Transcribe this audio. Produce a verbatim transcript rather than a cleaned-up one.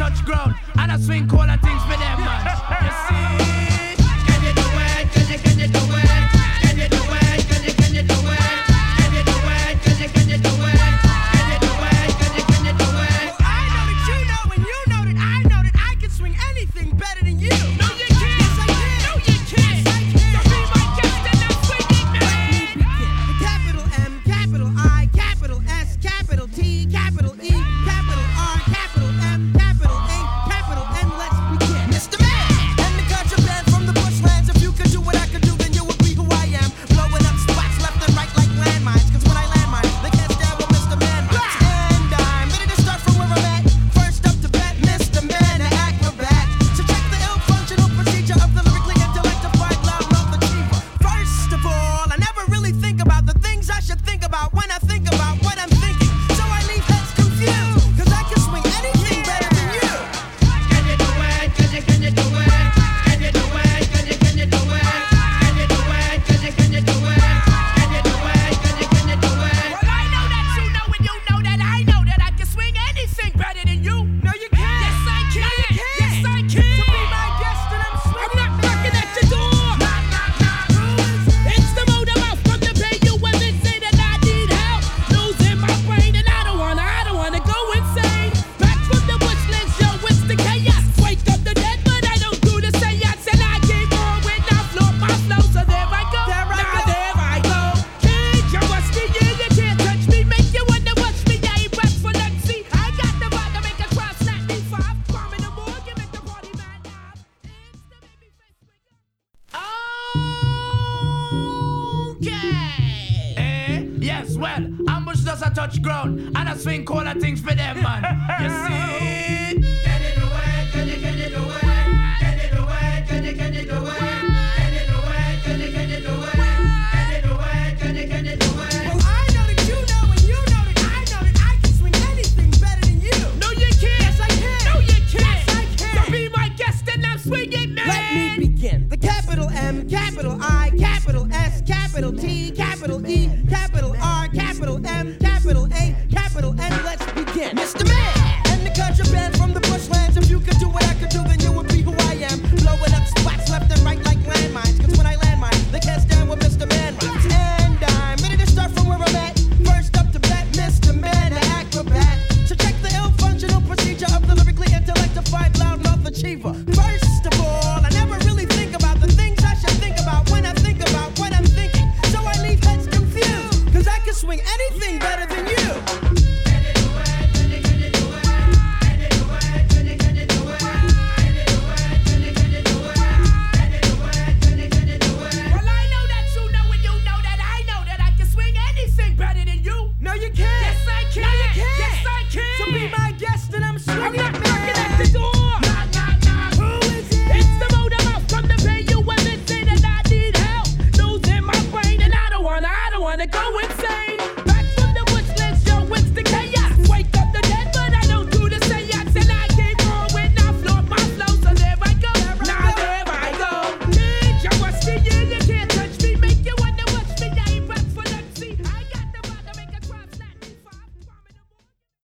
touch ground, and I swing cola things for them, man. You see? Can you do it? Can you, can you do it? Can you do it? Can you, can you do it? Can you do it? Can you, can you do it? Can you do it? Can you, can you do it? Well, I know that you know, and you know that I know that I can swing anything better than you. No, you can't. Yes, I can. No, you can't. Yes, I can. So be my guest and I'm swinging, man. The capital M, capital I, capital S, capital T, capital E, capital R, capital M, capital A, capital N. Let's begin. Mister Man, and the contraband from the bushlands. If you could do what I could do, then you would be who I am. Blowing up spots left and right like landmines. Cause when I land mine, they can't stand with Mister Man. And I'm ready to start from where I'm at. First up to bat, Mister Man, an acrobat. So check the ill-functional procedure of the lyrically intellectified loud mouth achiever. First of all, I never really think about the things I should think about when I think about what I'm thinking. So I leave heads confused. Cause I can swing anything better than you. Can you do it? Can you, can you do it? Can you do it? Can you, can you do it? Can you do it? Can you, can you do it? Can you do it? Can you, can you do it? Well, I know that you know and you know that I know that I can swing anything better than you. No, you can't. Yes, I can. No, you can't. Yes, I can. So be my guest and I'm swinging. I'm not knocking at your door. Knock, knock, knock. It's the motor mouth from the bay. You women say that I need help. Losing my brain and I don't wanna, I don't wanna go insane. Back from the bushlands, yo, it's the chaos. Wake up the dead, but I don't do the seance. And I keep on when I float my flow. So there I go. There I now go. there I go. Kid, you must be in, you can't touch me. Make you wanna watch me. I ain't rest for let's see. I got the vibe to make a crowd snap me five. Bomb in the morgue, make the party mad now. It's the baby face swinging. Okay. Eh? Yes, well, ambush does a touch ground, and I swing cola things for them, man. You see? Can you do it? Can you, can you do it? Can you do it? Can you, can you do it? Can you do it? Can you, can you do it? Can you do it? Can you, can you do it? Well, I know that you know and you know that I know that I can swing anything better than you. No, you can't. Yes, I can. No, you can't. Yes, I can. So be my guest and I'm swinging, man. Let me begin. The capital M, capital I, capital S, capital T, capital E, capital R, capital M, capital A, capital N. Let's begin. Mister Man, and the contraband from the bushlands. If you could do what I could do, then you would be who I am. Blowing up spots left and right like landmines. Cause when I land mine, they can't stand with Mister Man rhymes. And I'm ready to start from where I'm at. First up to bat, Mister Man, an acrobat. So check the ill-functional procedure of the lyrically intellectified loudmouth achiever. First of all, I never really think about the things I should think about when I think about what I'm thinking. So I leave heads confused. Cause I can swing anything better than you.